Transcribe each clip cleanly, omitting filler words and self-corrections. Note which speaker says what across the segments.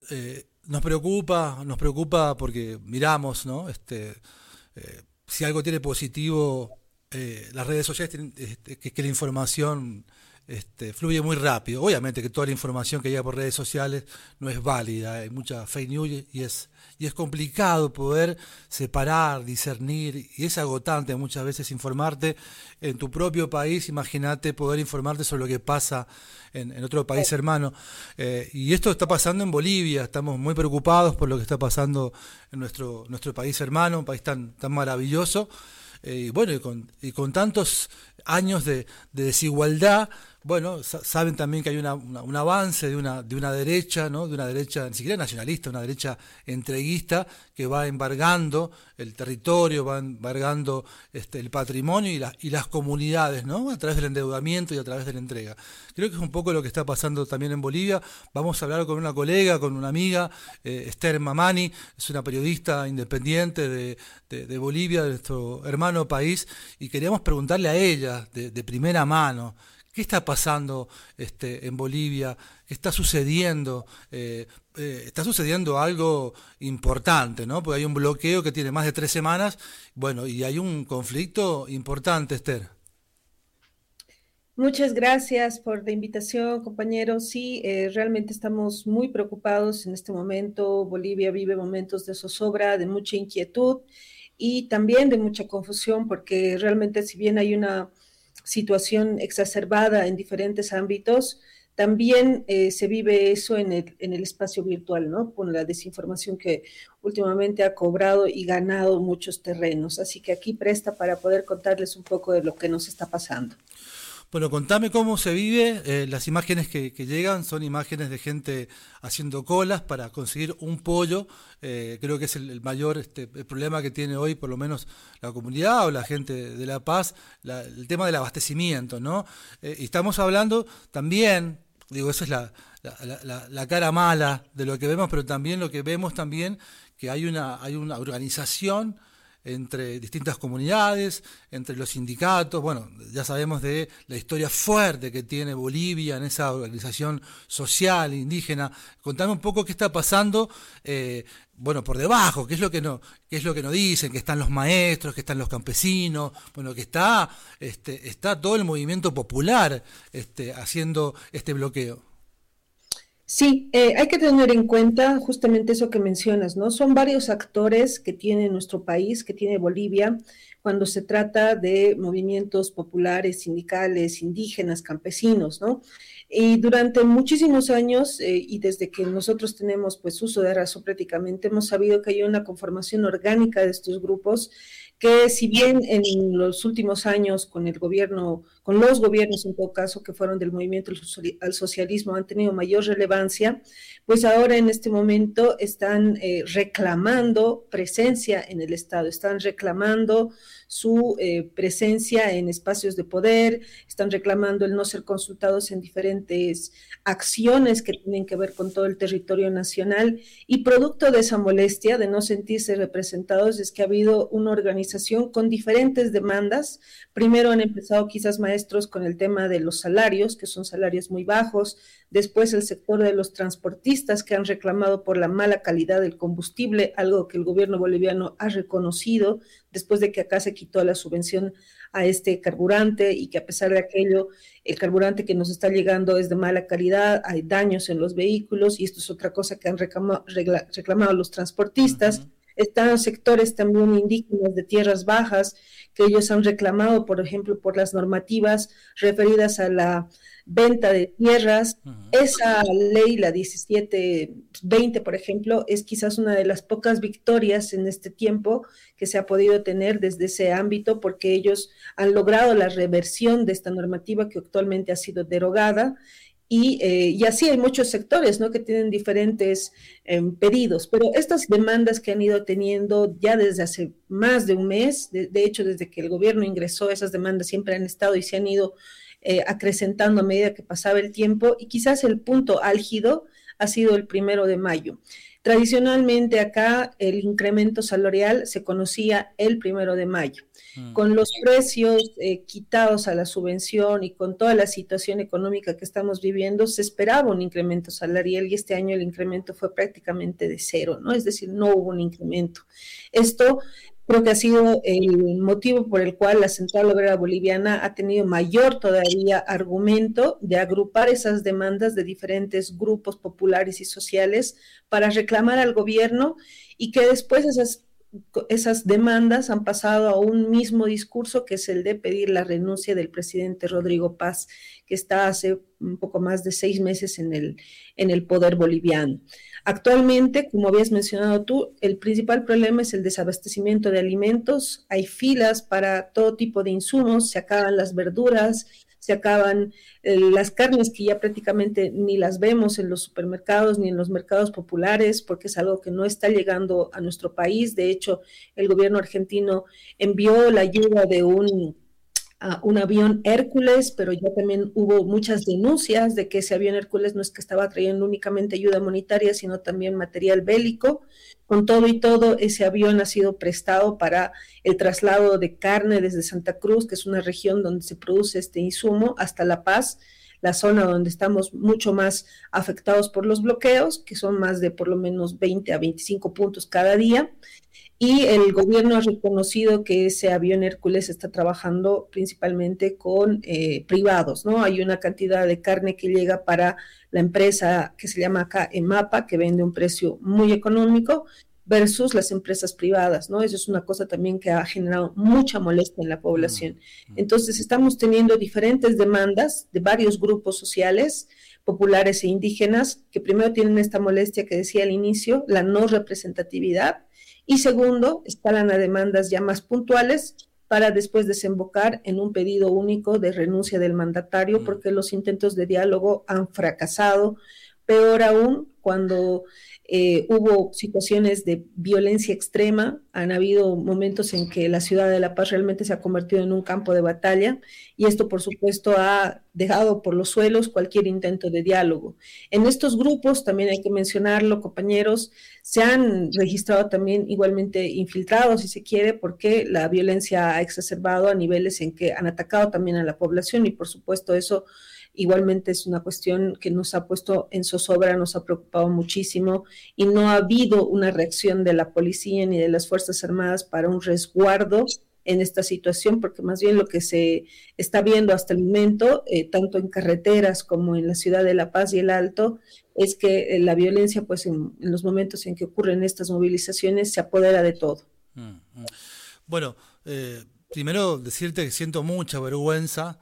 Speaker 1: nos preocupa porque miramos, ¿no? Si algo tiene positivo, las redes sociales tienen, que la información fluye muy rápido. Obviamente que toda la información que llega por redes sociales no es válida, hay mucha fake news y es complicado poder separar, discernir, y es agotante muchas veces informarte en tu propio país. Imagínate poder informarte sobre lo que pasa en otro país hermano. Y esto está pasando en Bolivia, estamos muy preocupados por lo que está pasando en nuestro país hermano, un país tan maravilloso. Y bueno, y con tantos años de desigualdad, bueno, saben también que hay un avance de una derecha, ¿no? De una derecha ni siquiera nacionalista, una derecha entreguista que va embargando el territorio, va embargando el patrimonio y las comunidades, ¿no? A través del endeudamiento y a través de la entrega. Creo que es un poco lo que está pasando también en Bolivia. Vamos a hablar con una colega, con una amiga, Esther Mamani, es una periodista independiente de Bolivia, de nuestro hermano país, y queríamos preguntarle a ella de primera mano. ¿Qué está pasando en Bolivia? ¿Qué está sucediendo? Está sucediendo algo importante, ¿no? Porque hay un bloqueo que tiene más de 3 semanas, bueno, y hay un conflicto importante, Esther.
Speaker 2: Muchas gracias por la invitación, compañeros. Sí, realmente estamos muy preocupados en este momento. Bolivia vive momentos de zozobra, de mucha inquietud y también de mucha confusión, porque realmente si bien hay una situación exacerbada en diferentes ámbitos, también se vive eso en el espacio virtual, ¿no? Con la desinformación que últimamente ha cobrado y ganado muchos terrenos. Así que aquí presta para poder contarles un poco de lo que nos está pasando.
Speaker 1: Bueno, contame cómo se vive. Las imágenes que llegan son imágenes de gente haciendo colas para conseguir un pollo. Creo que es el mayor el problema que tiene hoy, por lo menos la comunidad o la gente de La Paz, el tema del abastecimiento, ¿no? Y estamos hablando también, digo, esa es la cara mala de lo que vemos, pero también lo que vemos también que hay una organización entre distintas comunidades, entre los sindicatos. Bueno, ya sabemos de la historia fuerte que tiene Bolivia en esa organización social indígena. Contame un poco qué está pasando, bueno, por debajo, qué es lo que nos dicen, que están los maestros, que están los campesinos, bueno, que está todo el movimiento popular haciendo este bloqueo.
Speaker 2: Sí, hay que tener en cuenta justamente eso que mencionas, ¿no? Son varios actores que tiene nuestro país, que tiene Bolivia, cuando se trata de movimientos populares, sindicales, indígenas, campesinos, ¿no? Y durante muchísimos años, y desde que nosotros tenemos pues uso de razón prácticamente, hemos sabido que hay una conformación orgánica de estos grupos que si bien en los últimos años con el gobierno, con los gobiernos en todo caso que fueron del movimiento al socialismo han tenido mayor relevancia, pues ahora en este momento están reclamando presencia en el Estado, están reclamando su presencia en espacios de poder, están reclamando el no ser consultados en diferentes acciones que tienen que ver con todo el territorio nacional y producto de esa molestia de no sentirse representados es que ha habido una organización con diferentes demandas. Primero han empezado quizás maestros con el tema de los salarios, que son salarios muy bajos, después el sector de los transportistas que han reclamado por la mala calidad del combustible, algo que el gobierno boliviano ha reconocido después de que acá se quitó la subvención a este carburante y que a pesar de aquello, el carburante que nos está llegando es de mala calidad, hay daños en los vehículos y esto es otra cosa que han reclamado los transportistas.
Speaker 1: Uh-huh.
Speaker 2: Están los sectores también indígenas de tierras bajas que ellos han reclamado, por ejemplo, por las normativas referidas a la venta de tierras.
Speaker 1: Uh-huh.
Speaker 2: Esa ley, la 1720, por ejemplo, es quizás una de las pocas victorias en este tiempo que se ha podido tener desde ese ámbito, porque ellos han logrado la reversión de esta normativa que actualmente ha sido derogada. Y así hay muchos sectores, ¿no? Que tienen diferentes pedidos, pero estas demandas que han ido teniendo ya desde hace más de un mes, de hecho desde que el gobierno ingresó, esas demandas siempre han estado y se han ido acrecentando a medida que pasaba el tiempo y quizás el punto álgido ha sido el 1 de mayo. Tradicionalmente acá el incremento salarial se conocía el 1 de mayo. Con los precios quitados a la subvención y con toda la situación económica que estamos viviendo, se esperaba un incremento salarial y este año el incremento fue prácticamente de cero, ¿no? Es decir, no hubo un incremento. Esto creo que ha sido el motivo por el cual la Central Obrera Boliviana ha tenido mayor todavía argumento de agrupar esas demandas de diferentes grupos populares y sociales para reclamar al gobierno y que después esas demandas han pasado a un mismo discurso que es el de pedir la renuncia del presidente Rodrigo Paz, que está hace un poco más de 6 meses en el poder boliviano. Actualmente, como habías mencionado tú, el principal problema es el desabastecimiento de alimentos. Hay filas para todo tipo de insumos, se acaban las verduras, se acaban las carnes que ya prácticamente ni las vemos en los supermercados ni en los mercados populares porque es algo que no está llegando a nuestro país. De hecho, el gobierno argentino envió la ayuda de un avión Hércules, pero ya también hubo muchas denuncias de que ese avión Hércules no es que estaba trayendo únicamente ayuda monetaria, sino también material bélico. Con todo y todo, ese avión ha sido prestado para el traslado de carne desde Santa Cruz, que es una región donde se produce este insumo, hasta La Paz, la zona donde estamos mucho más afectados por los bloqueos, que son más de por lo menos 20 a 25 puntos cada día. Y el gobierno ha reconocido que ese avión Hércules está trabajando principalmente con privados, ¿no? Hay una cantidad de carne que llega para la empresa que se llama acá EMAPA, que vende un precio muy económico, versus las empresas privadas, ¿no? Eso es una cosa también que ha generado mucha molestia en la población. Entonces, estamos teniendo diferentes demandas de varios grupos sociales, populares e indígenas, que primero tienen esta molestia que decía al inicio, la no representatividad, y segundo, escalan a demandas ya más puntuales para después desembocar en un pedido único de renuncia del mandatario porque los intentos de diálogo han fracasado. Peor aún, cuando hubo situaciones de violencia extrema, han habido momentos en que la ciudad de La Paz realmente se ha convertido en un campo de batalla y esto, por supuesto, ha dejado por los suelos cualquier intento de diálogo. En estos grupos, también hay que mencionarlo, compañeros, se han registrado también igualmente infiltrados, si se quiere, porque la violencia ha exacerbado a niveles en que han atacado también a la población y, por supuesto, eso igualmente es una cuestión que nos ha puesto en zozobra, nos ha preocupado muchísimo y no ha habido una reacción de la policía ni de las Fuerzas Armadas para un resguardo en esta situación, porque más bien lo que se está viendo hasta el momento, tanto en carreteras como en la ciudad de La Paz y el Alto, es que la violencia, pues en los momentos en que ocurren estas movilizaciones, se apodera de todo.
Speaker 1: Bueno, primero decirte que siento mucha vergüenza,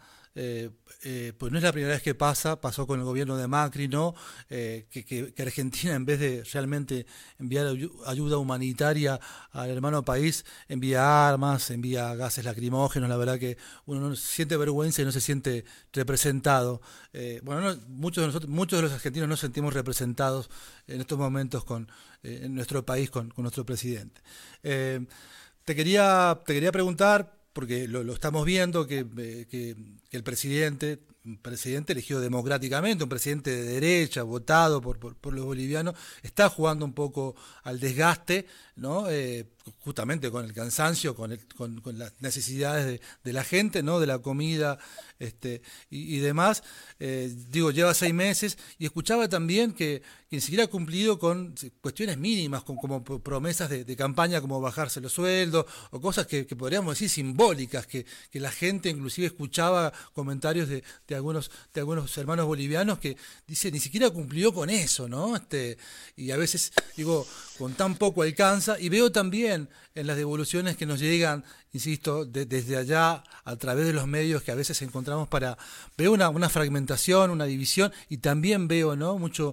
Speaker 1: pues no es la primera vez que pasó con el gobierno de Macri, ¿no? Que Argentina, en vez de realmente enviar ayuda humanitaria al hermano país, envía armas, envía gases lacrimógenos. La verdad que uno no siente vergüenza y no se siente representado. Muchos de los argentinos no sentimos representados en estos momentos en nuestro país con nuestro presidente. Te quería preguntar, porque lo estamos viendo, que el presidente, un presidente elegido democráticamente, un presidente de derecha, votado por los bolivianos, está jugando un poco al desgaste, ¿no? Justamente con el cansancio, con las necesidades de la gente, ¿no? De la comida y demás. Lleva 6 meses y escuchaba también que ni siquiera ha cumplido con cuestiones mínimas, como promesas de campaña, como bajarse los sueldos o cosas que podríamos decir simbólicas, que la gente inclusive escuchaba comentarios de algunos hermanos bolivianos que dice ni siquiera cumplió con eso, ¿no? Y a veces con tan poco alcanza, y veo también en las devoluciones que nos llegan, insisto, desde allá, a través de los medios que a veces encontramos veo una fragmentación, una división, y también veo, ¿no? mucho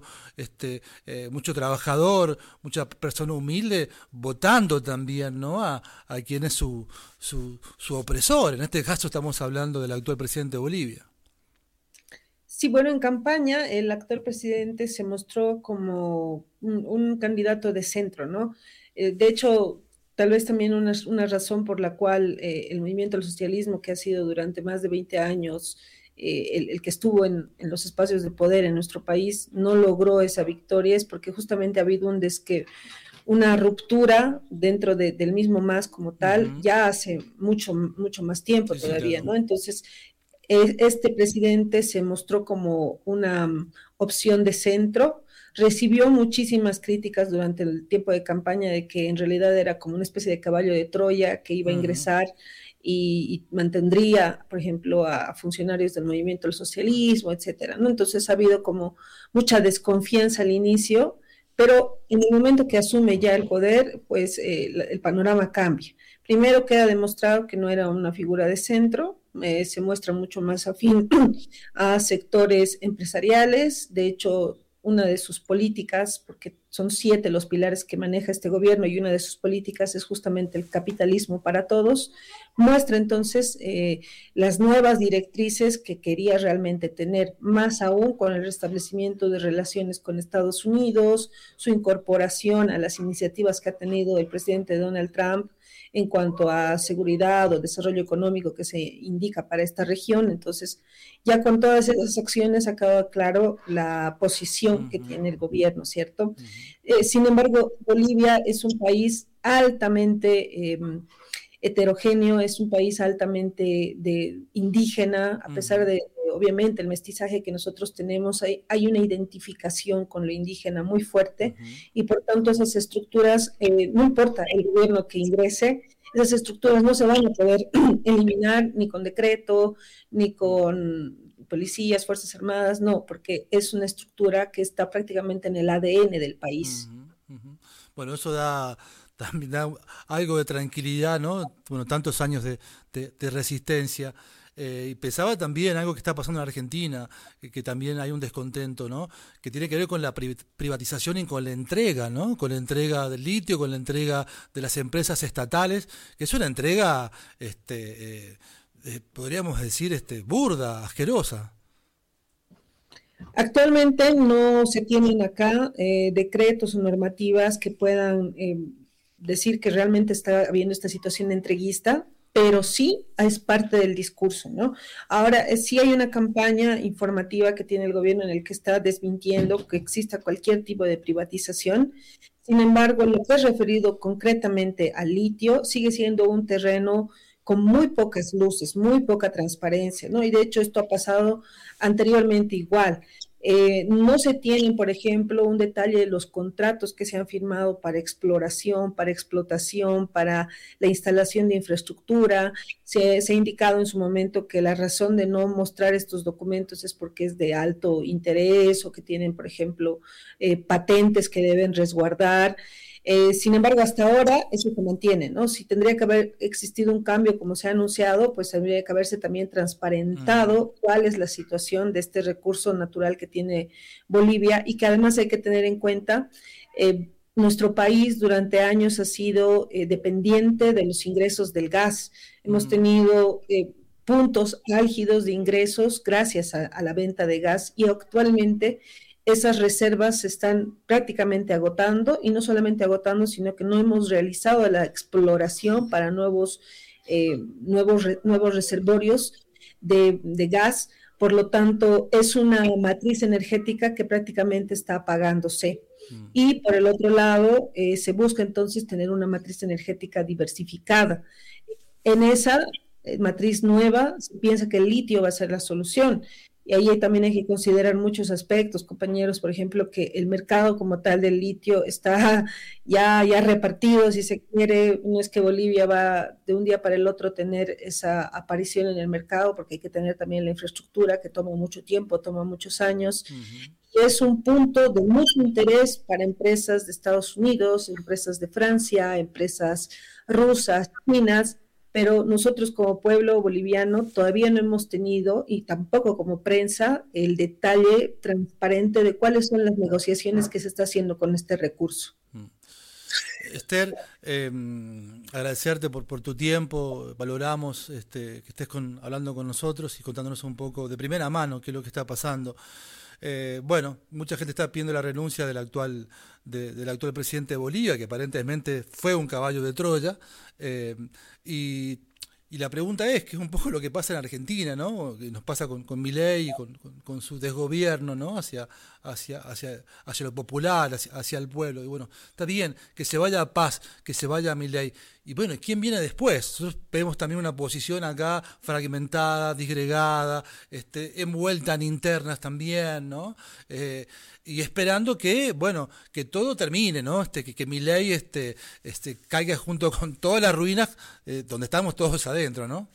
Speaker 1: trabajador, mucha persona humilde votando también, ¿no? a quien es su opresor. En este caso estamos hablando del actual presidente de Bolivia.
Speaker 2: Sí, bueno, en campaña el actual presidente se mostró como un candidato de centro, ¿no? De hecho, tal vez también una razón por la cual el movimiento del socialismo, que ha sido durante más de 20 años el que estuvo en los espacios de poder en nuestro país no logró esa victoria, es porque justamente ha habido una ruptura dentro del mismo MAS como tal, ya hace mucho más tiempo
Speaker 1: Sí, sí,
Speaker 2: todavía,
Speaker 1: claro.
Speaker 2: ¿no? Entonces, este presidente se mostró como una opción de centro, recibió muchísimas críticas durante el tiempo de campaña de que en realidad era como una especie de caballo de Troya que iba a ingresar y mantendría, por ejemplo, a funcionarios del movimiento del socialismo, etcétera, ¿no? Entonces ha habido como mucha desconfianza al inicio, pero en el momento que asume ya el poder, pues el panorama cambia. Primero queda demostrado que no era una figura de centro, se muestra mucho más afín a sectores empresariales. De hecho, una de sus políticas, porque son 7 los pilares que maneja este gobierno y una de sus políticas es justamente el capitalismo para todos, muestra entonces las nuevas directrices que quería realmente tener, más aún con el restablecimiento de relaciones con Estados Unidos, su incorporación a las iniciativas que ha tenido el presidente Donald Trump en cuanto a seguridad o desarrollo económico que se indica para esta región. Entonces, ya con todas esas acciones ha quedado claro la posición que tiene el gobierno, ¿cierto? Sin embargo, Bolivia es un país altamente heterogéneo, es un país altamente indígena, a pesar de, obviamente, el mestizaje que nosotros tenemos, hay una identificación con lo indígena muy fuerte y por tanto esas estructuras, no importa el gobierno que ingrese, esas estructuras no se van a poder eliminar ni con decreto, ni con policías, fuerzas armadas, no, porque es una estructura que está prácticamente en el ADN del país.
Speaker 1: Bueno, eso también da algo de tranquilidad, ¿no? Bueno, tantos años de resistencia. Y pensaba también algo que está pasando en Argentina, que también hay un descontento, ¿no? Que tiene que ver con la privatización y con la entrega, ¿no? Con la entrega del litio, con la entrega de las empresas estatales, que es una entrega, podríamos decir, burda, asquerosa.
Speaker 2: Actualmente no se tienen acá decretos o normativas que puedan decir que realmente está habiendo esta situación entreguista, pero sí es parte del discurso, ¿no? Ahora, sí hay una campaña informativa que tiene el gobierno en el que está desmintiendo que exista cualquier tipo de privatización. Sin embargo, lo que es referido concretamente al litio sigue siendo un terreno con muy pocas luces, muy poca transparencia, ¿no? Y de hecho esto ha pasado anteriormente igual. No se tienen, por ejemplo, un detalle de los contratos que se han firmado para exploración, para explotación, para la instalación de infraestructura. Se ha indicado en su momento que la razón de no mostrar estos documentos es porque es de alto interés o que tienen, por ejemplo, patentes que deben resguardar. Sin embargo, hasta ahora eso se mantiene, ¿no? Si tendría que haber existido un cambio como se ha anunciado, pues tendría que haberse también transparentado cuál es la situación de este recurso natural que tiene Bolivia y que además hay que tener en cuenta, nuestro país durante años ha sido dependiente de los ingresos del gas. Hemos tenido puntos álgidos de ingresos gracias a la venta de gas y actualmente esas reservas se están prácticamente agotando y no solamente agotando, sino que no hemos realizado la exploración para nuevos reservorios de gas. Por lo tanto, es una matriz energética que prácticamente está apagándose. Y por el otro lado, se busca entonces tener una matriz energética diversificada. En esa matriz nueva se piensa que el litio va a ser la solución. Y ahí también hay que considerar muchos aspectos, compañeros, por ejemplo, que el mercado como tal del litio está ya repartido, si se quiere, no es que Bolivia va de un día para el otro tener esa aparición en el mercado, porque hay que tener también la infraestructura que toma mucho tiempo, toma muchos años, y es un punto de mucho interés para empresas de Estados Unidos, empresas de Francia, empresas rusas, chinas, pero nosotros como pueblo boliviano todavía no hemos tenido, y tampoco como prensa, el detalle transparente de cuáles son las negociaciones que se está haciendo con este recurso.
Speaker 1: Esther, agradecerte por tu tiempo, valoramos que estés hablando con nosotros y contándonos un poco de primera mano qué es lo que está pasando. Bueno, mucha gente está pidiendo la renuncia del actual presidente de Bolivia, que aparentemente fue un caballo de Troya, y Y la pregunta es, que es un poco lo que pasa en Argentina, ¿no? Que nos pasa con Milei y con su desgobierno, ¿no? Hacia lo popular, hacia el pueblo. Y bueno, está bien, que se vaya a Paz, que se vaya a Milei. Y bueno, ¿quién viene después? Nosotros vemos también una posición acá fragmentada, disgregada, envuelta en internas también, ¿no? Y esperando que, bueno, que todo termine, ¿no? Que Milei caiga junto con todas las ruinas donde estamos todos adentro, ¿no?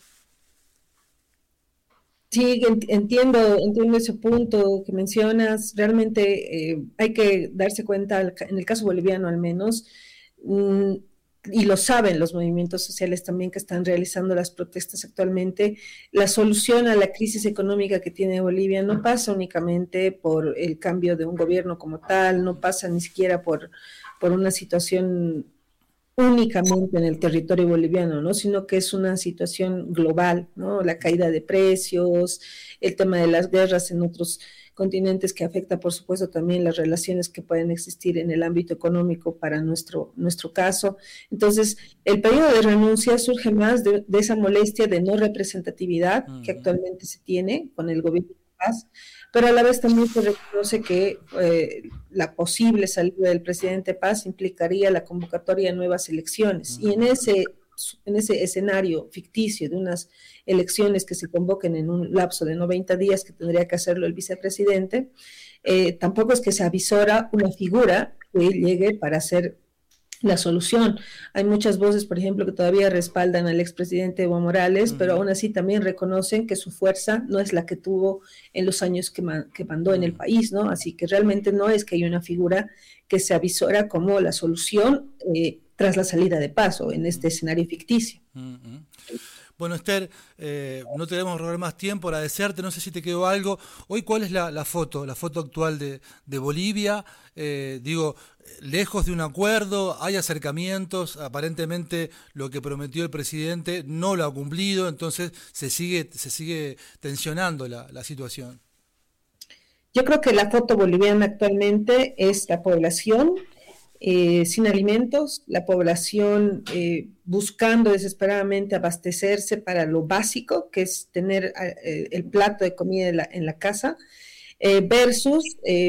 Speaker 2: Sí, entiendo ese punto que mencionas. Realmente hay que darse cuenta, en el caso boliviano al menos, mm, y lo saben los movimientos sociales también que están realizando las protestas actualmente, la solución a la crisis económica que tiene Bolivia no pasa únicamente por el cambio de un gobierno como tal, no pasa ni siquiera por una situación únicamente en el territorio boliviano, ¿no? Sino que es una situación global, ¿no? La caída de precios, el tema de las guerras en otros continentes que afecta, por supuesto, también las relaciones que pueden existir en el ámbito económico para nuestro caso. Entonces, el periodo de renuncia surge más de esa molestia de no representatividad que actualmente se tiene con el gobierno de paz, pero a la vez también se reconoce que la posible salida del presidente Paz implicaría la convocatoria de nuevas elecciones. Y en ese escenario ficticio de unas elecciones que se convoquen en un lapso de 90 días, que tendría que hacerlo el vicepresidente, tampoco es que se avisora una figura que llegue para ser la solución. Hay muchas voces, por ejemplo, que todavía respaldan al expresidente Evo Morales, pero aún así también reconocen que su fuerza no es la que tuvo en los años que mandó en el país, ¿no? Así que realmente no es que haya una figura que se avisora como la solución tras la salida de Paso en este escenario ficticio.
Speaker 1: Bueno, Esther, no te debemos robar más tiempo, agradecerte, no sé si te quedó algo. Hoy, ¿cuál es la foto actual de Bolivia? Lejos de un acuerdo, hay acercamientos, aparentemente lo que prometió el presidente no lo ha cumplido, entonces se sigue tensionando la situación.
Speaker 2: Yo creo que la foto boliviana actualmente es la población sin alimentos, la población buscando desesperadamente abastecerse para lo básico, que es tener el plato de comida en la casa, versus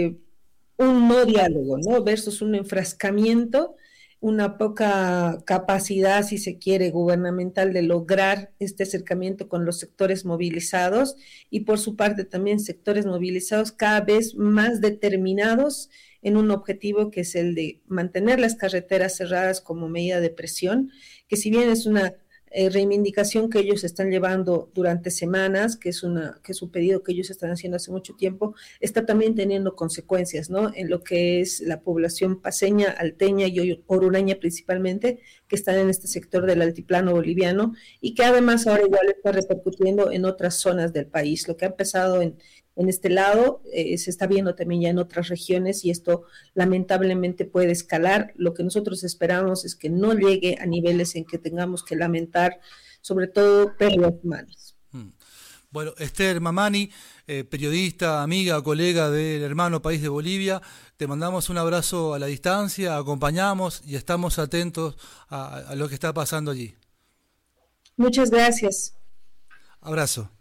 Speaker 2: un no diálogo, ¿no? Versus un enfrascamiento, una poca capacidad, si se quiere, gubernamental de lograr este acercamiento con los sectores movilizados y por su parte también sectores movilizados cada vez más determinados en un objetivo que es el de mantener las carreteras cerradas como medida de presión, que si bien es una reivindicación que ellos están llevando durante semanas, que es un pedido que ellos están haciendo hace mucho tiempo, está también teniendo consecuencias, ¿no? En lo que es la población paceña, alteña y orureña principalmente, que están en este sector del altiplano boliviano y que además ahora igual está repercutiendo en otras zonas del país. Lo que ha empezado en este lado se está viendo también ya en otras regiones y esto lamentablemente puede escalar. Lo que nosotros esperamos es que no llegue a niveles en que tengamos que lamentar sobre todo pérdidas humanas.
Speaker 1: Bueno, Esther Mamani, periodista, amiga, colega del hermano país de Bolivia, te mandamos un abrazo a la distancia, acompañamos y estamos atentos a lo que está pasando allí.
Speaker 2: Muchas gracias.
Speaker 1: Abrazo.